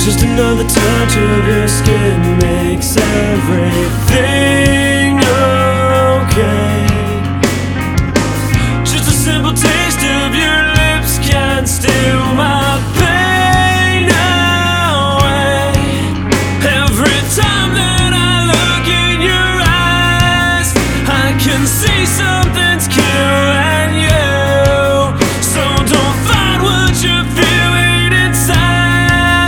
Just another touch of your skin makes everything okay. Just a simple taste of your lips can steal my pain away. Every time that I look in your eyes, I can see something